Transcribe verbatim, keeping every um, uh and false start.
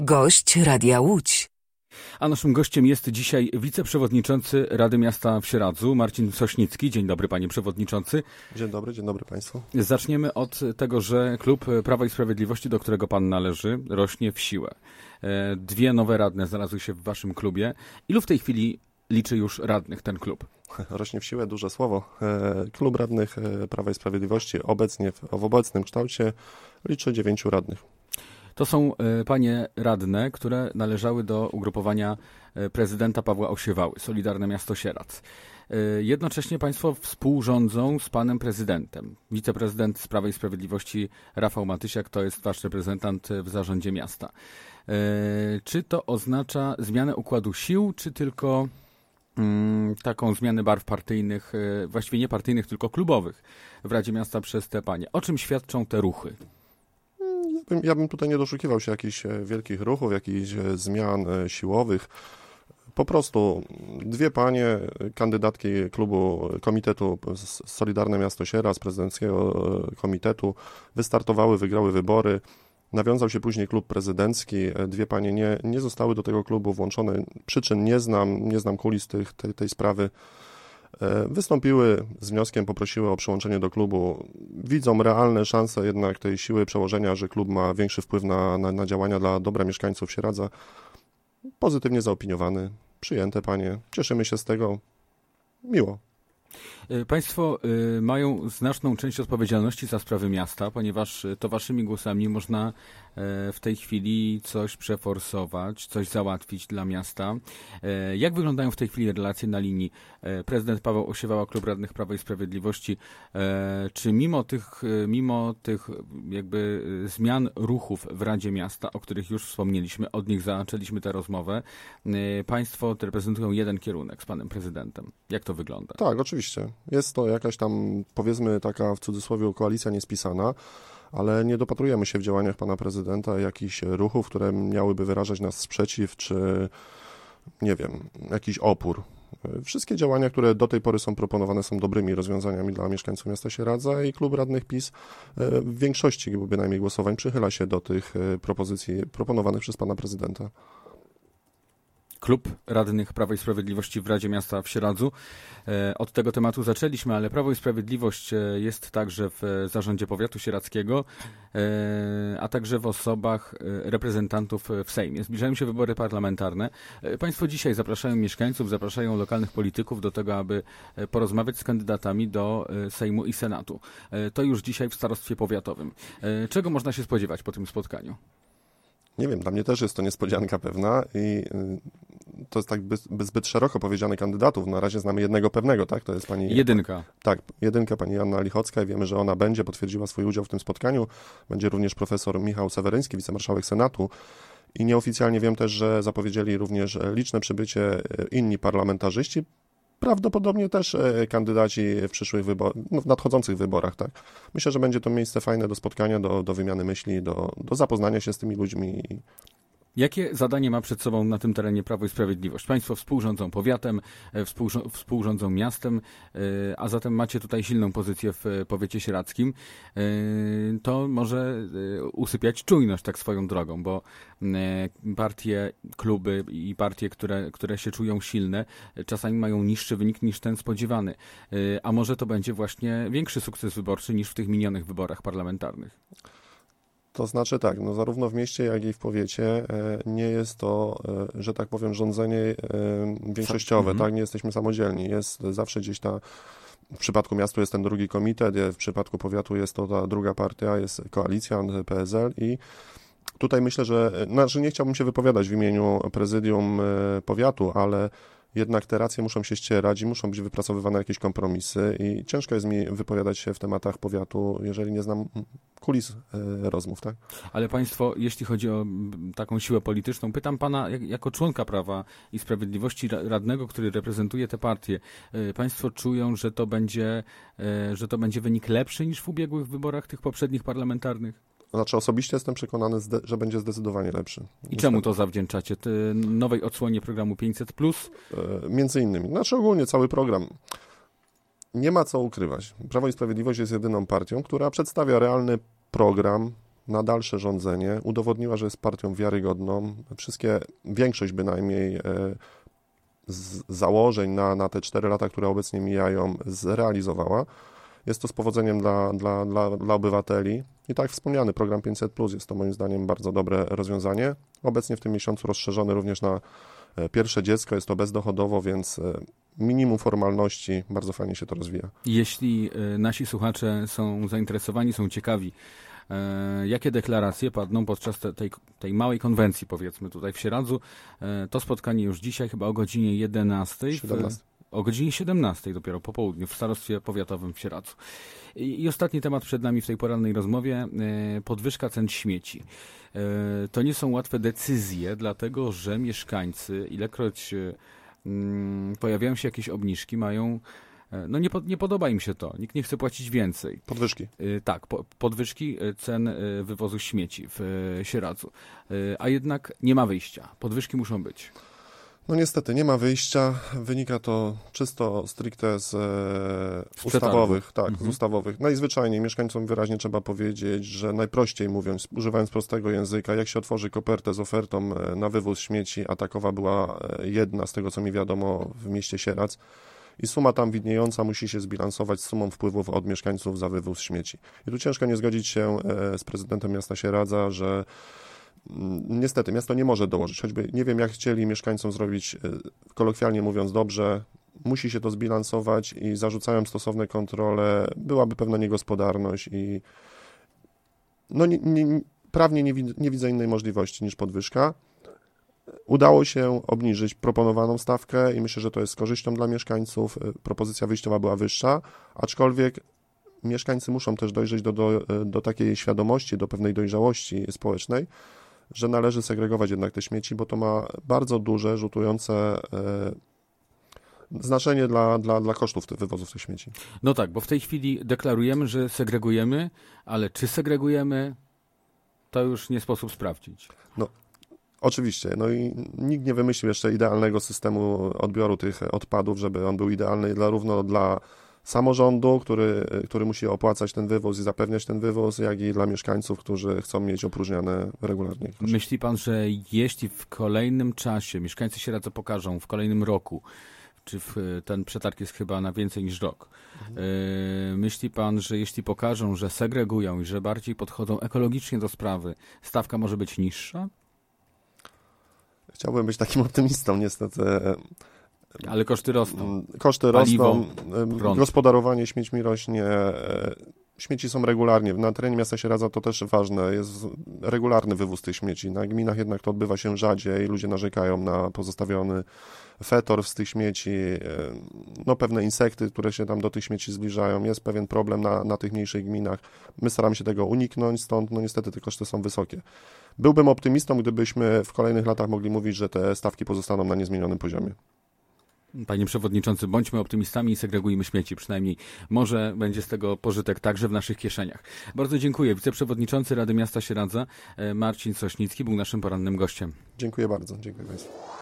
Gość Radia Łódź. A naszym gościem jest dzisiaj wiceprzewodniczący Rady Miasta w Sieradzu, Marcin Sośnicki. Dzień dobry, panie przewodniczący. Dzień dobry, dzień dobry państwu. Zaczniemy od tego, że klub Prawa i Sprawiedliwości, do którego pan należy, rośnie w siłę. Dwie nowe radne znalazły się w waszym klubie. Ilu w tej chwili liczy już radnych ten klub? Rośnie w siłę, duże słowo. Klub radnych Prawa i Sprawiedliwości obecnie, w obecnym kształcie liczy dziewięciu radnych. To są panie radne, które należały do ugrupowania prezydenta Pawła Osiewały, Solidarne Miasto Sieradz. Jednocześnie państwo współrządzą z panem prezydentem. Wiceprezydent z Prawa i Sprawiedliwości Rafał Matysiak to jest wasz reprezentant w zarządzie miasta. Czy to oznacza zmianę układu sił, czy tylko mm, taką zmianę barw partyjnych, właściwie nie partyjnych, tylko klubowych w Radzie Miasta przez te panie? O czym świadczą te ruchy? Ja bym, ja bym tutaj nie doszukiwał się jakichś wielkich ruchów, jakichś zmian siłowych. Po prostu dwie panie, kandydatki klubu Komitetu Solidarne Miasto Sieradz, prezydenckiego komitetu, wystartowały, wygrały wybory. Nawiązał się później klub prezydencki. Dwie panie nie, nie zostały do tego klubu włączone. Przyczyn nie znam, nie znam kulis tych, tej, tej sprawy. Wystąpiły z wnioskiem, poprosiły o przyłączenie do klubu. Widzą realne szanse jednak tej siły przełożenia, że klub ma większy wpływ na, na, na działania dla dobra mieszkańców Sieradza. Pozytywnie zaopiniowany, przyjęte panie. Cieszymy się z tego. Miło. Państwo mają znaczną część odpowiedzialności za sprawy miasta, ponieważ to waszymi głosami można w tej chwili coś przeforsować, coś załatwić dla miasta. Jak wyglądają w tej chwili relacje na linii prezydent Paweł Osiewała, Klub Radnych Prawa i Sprawiedliwości? Czy mimo tych, mimo tych jakby zmian ruchów w Radzie Miasta, o których już wspomnieliśmy, od nich zaczęliśmy tę rozmowę, państwo reprezentują jeden kierunek z panem prezydentem? Jak to wygląda? Tak, oczywiście. Jest to jakaś tam, powiedzmy, taka w cudzysłowie koalicja niespisana, ale nie dopatrujemy się w działaniach pana prezydenta jakichś ruchów, które miałyby wyrażać nas sprzeciw, czy nie wiem, jakiś opór. Wszystkie działania, które do tej pory są proponowane, są dobrymi rozwiązaniami dla mieszkańców miasta Sieradza i klub radnych PiS w większości bynajmniej głosowań przychyla się do tych propozycji proponowanych przez pana prezydenta. Klub Radnych Prawa i Sprawiedliwości w Radzie Miasta w Sieradzu. Od tego tematu zaczęliśmy, ale Prawo i Sprawiedliwość jest także w zarządzie powiatu sieradzkiego, a także w osobach reprezentantów w Sejmie. Zbliżają się wybory parlamentarne. Państwo dzisiaj zapraszają mieszkańców, zapraszają lokalnych polityków do tego, aby porozmawiać z kandydatami do Sejmu i Senatu. To już dzisiaj w starostwie powiatowym. Czego można się spodziewać po tym spotkaniu? Nie wiem, dla mnie też jest to niespodzianka pewna i to jest tak zbyt szeroko powiedziane kandydatów. Na razie znamy jednego pewnego, tak? To jest pani... Jedynka. Tak, jedynka, pani Joanna Lichocka i wiemy, że ona będzie, potwierdziła swój udział w tym spotkaniu. Będzie również profesor Michał Seweryński, wicemarszałek Senatu. I nieoficjalnie wiem też, że zapowiedzieli również liczne przybycie inni parlamentarzyści, prawdopodobnie też kandydaci w przyszłych wyborach, no w nadchodzących wyborach, tak. Myślę, że będzie to miejsce fajne do spotkania, do, do wymiany myśli, do, do zapoznania się z tymi ludźmi. Jakie zadanie ma przed sobą na tym terenie Prawo i Sprawiedliwość? Państwo współrządzą powiatem, współrządzą miastem, a zatem macie tutaj silną pozycję w powiecie sieradzkim. To może usypiać czujność tak swoją drogą, bo partie, kluby i partie, które, które się czują silne, czasami mają niższy wynik niż ten spodziewany. A może to będzie właśnie większy sukces wyborczy niż w tych minionych wyborach parlamentarnych? To znaczy tak, no zarówno w mieście, jak i w powiecie nie jest to, że tak powiem, rządzenie większościowe, mhm. tak, nie jesteśmy samodzielni. Jest zawsze gdzieś ta, w przypadku miasta jest ten drugi komitet, w przypadku powiatu jest to ta druga partia, jest koalicja, P S L i tutaj myślę, że, znaczy nie chciałbym się wypowiadać w imieniu prezydium powiatu, ale jednak te racje muszą się ścierać i muszą być wypracowywane jakieś kompromisy i ciężko jest mi wypowiadać się w tematach powiatu, jeżeli nie znam kulis rozmów, tak? Ale państwo, jeśli chodzi o taką siłę polityczną, pytam pana jako członka Prawa i Sprawiedliwości, radnego, który reprezentuje tę partię, państwo czują, że to będzie, że to będzie wynik lepszy niż w ubiegłych wyborach tych poprzednich parlamentarnych? Znaczy osobiście jestem przekonany, że będzie zdecydowanie lepszy. I czemu to zawdzięczacie? Ty nowej odsłonie programu pięćset plus? Między innymi. Znaczy ogólnie cały program. Nie ma co ukrywać. Prawo i Sprawiedliwość jest jedyną partią, która przedstawia realny program na dalsze rządzenie, udowodniła, że jest partią wiarygodną. Wszystkie, większość bynajmniej e, z założeń na, na te cztery lata, które obecnie mijają, zrealizowała. Jest to z powodzeniem dla, dla, dla, dla obywateli. I tak jak wspomniany program pięćset plus jest to moim zdaniem bardzo dobre rozwiązanie. Obecnie w tym miesiącu rozszerzony również na pierwsze dziecko, jest to bezdochodowo, więc minimum formalności, bardzo fajnie się to rozwija. Jeśli nasi słuchacze są zainteresowani, są ciekawi, jakie deklaracje padną podczas tej, tej małej konwencji, powiedzmy, tutaj w Sieradzu, to spotkanie już dzisiaj, chyba o godzinie jedenastej. siedemnastej. O godzinie siedemnastej dopiero po południu w Starostwie Powiatowym w Sieradzu. I, I ostatni temat przed nami w tej porannej rozmowie, podwyżka cen śmieci. To nie są łatwe decyzje, dlatego że mieszkańcy, ilekroć pojawiają się jakieś obniżki, mają, no nie, nie podoba im się to, nikt nie chce płacić więcej. Podwyżki. Tak, po, podwyżki cen wywozu śmieci w Sieradzu. A jednak nie ma wyjścia, podwyżki muszą być. No niestety, nie ma wyjścia. Wynika to czysto stricte z e, ustawowych. Tak, mhm. z ustawowych. Najzwyczajniej mieszkańcom wyraźnie trzeba powiedzieć, że najprościej mówiąc, używając prostego języka, jak się otworzy kopertę z ofertą na wywóz śmieci, a takowa była jedna, z tego co mi wiadomo, w mieście Sieradz, i suma tam widniejąca musi się zbilansować z sumą wpływów od mieszkańców za wywóz śmieci. I tu ciężko nie zgodzić się z prezydentem miasta Sieradza, że niestety miasto nie może dołożyć, choćby nie wiem jak chcieli mieszkańcom zrobić, kolokwialnie mówiąc, dobrze, musi się to zbilansować i zarzucają stosowne kontrole, byłaby pewna niegospodarność i no nie, nie, prawnie nie, nie widzę innej możliwości niż podwyżka. Udało się obniżyć proponowaną stawkę i myślę, że to jest z korzyścią dla mieszkańców. Propozycja wyjściowa była wyższa, aczkolwiek mieszkańcy muszą też dojrzeć do, do, do takiej świadomości, do pewnej dojrzałości społecznej, że należy segregować jednak te śmieci, bo to ma bardzo duże, rzutujące e, znaczenie dla, dla, dla kosztów tych wywozów tych śmieci. No tak, bo w tej chwili deklarujemy, że segregujemy, ale czy segregujemy, to już nie sposób sprawdzić. No, oczywiście. No i nikt nie wymyślił jeszcze idealnego systemu odbioru tych odpadów, żeby on był idealny dla, równo dla samorządu, który, który musi opłacać ten wywóz i zapewniać ten wywóz, jak i dla mieszkańców, którzy chcą mieć opróżniane regularnie. Myśli pan, że jeśli w kolejnym czasie mieszkańcy Sieradza pokażą, w kolejnym roku, czy w, ten przetarg jest chyba na więcej niż rok, mhm. yy, myśli pan, że jeśli pokażą, że segregują i że bardziej podchodzą ekologicznie do sprawy, stawka może być niższa? Chciałbym być takim optymistą, niestety. Ale koszty rosną. Koszty Paliwo, rosną, prąd. Gospodarowanie śmiećmi rośnie, śmieci są regularnie. Na terenie miasta Sieradza to też ważne, jest regularny wywóz tych śmieci. Na gminach jednak to odbywa się rzadziej, ludzie narzekają na pozostawiony fetor z tych śmieci, no pewne insekty, które się tam do tych śmieci zbliżają. Jest pewien problem na, na tych mniejszych gminach. My staramy się tego uniknąć, stąd no niestety te koszty są wysokie. Byłbym optymistą, gdybyśmy w kolejnych latach mogli mówić, że te stawki pozostaną na niezmienionym poziomie. Panie przewodniczący, bądźmy optymistami i segregujmy śmieci, przynajmniej może będzie z tego pożytek także w naszych kieszeniach. Bardzo dziękuję. Wiceprzewodniczący Rady Miasta Sieradza Marcin Sośnicki był naszym porannym gościem. Dziękuję bardzo. Dziękuję Państwu.